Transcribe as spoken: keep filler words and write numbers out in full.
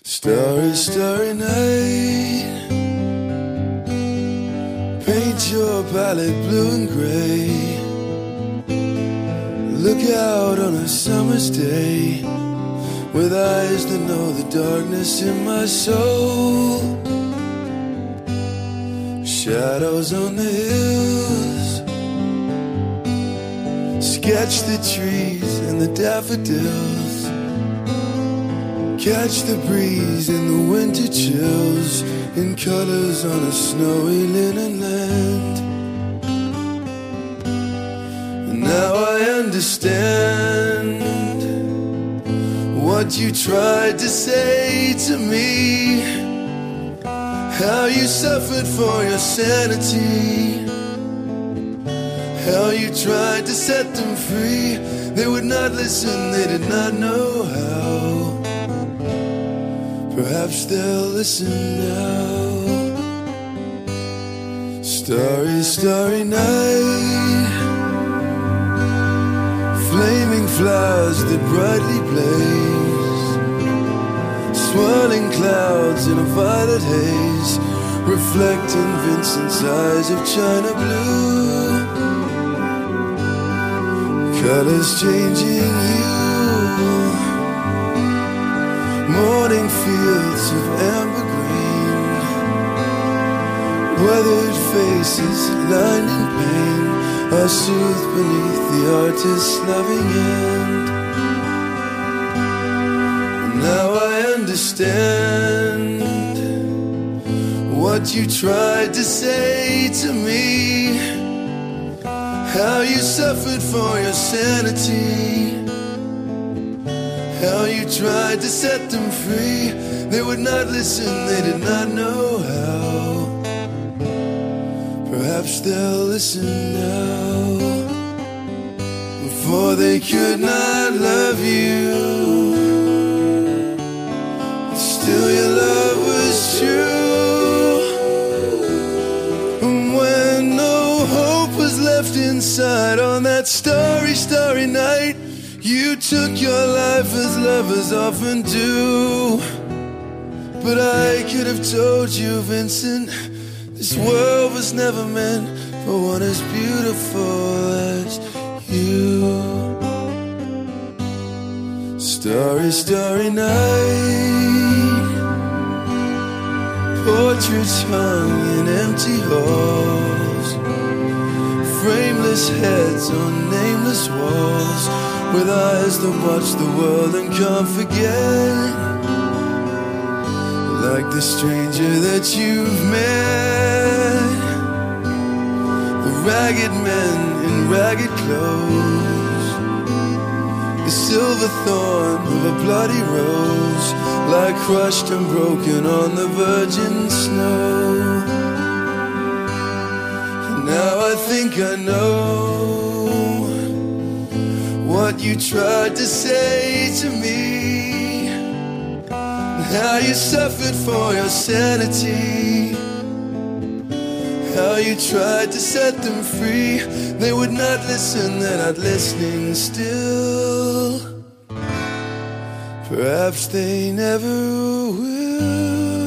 Starry, starry night, paint your palette blue and gray. Look out on a summer's day with eyes that know the darkness in my soul. Shadows on the hills, sketch the trees and the daffodils. Catch the breeze in the winter chills, in colors on a snowy linen land. And now I understand what you tried to say to me, how you suffered for your sanity, how you tried to set them free. They would not listen, they did not know how. Perhaps they'll listen now. Starry, starry night, flaming flowers that brightly blaze, swirling clouds in a violet haze, reflecting Vincent's eyes of china blue. Colors changing hue, morning fields of amber green, weathered faces lined in pain are soothed beneath the artist's loving hand. Now I understand what you tried to say to me, how you suffered for your sanity, how you tried to set them free. They would not listen, they did not know how. Perhaps they'll listen now. For they could not love you, still your love was true. And when no hope was left inside on that starry, starry night, you took your life as lovers often do. But I could have told you, Vincent, this world was never meant for one as beautiful as you. Starry, starry night, portraits hung in empty halls, frameless heads on nameless walls, with eyes that watch the world and can't forget, like the stranger that you've met, the ragged men in ragged clothes, the silver thorn of a bloody rose, lie crushed and broken on the virgin snow. And now I think I know what you tried to say to me, how you suffered for your sanity, how you tried to set them free. They would not listen, they're not listening still. Perhaps they never will.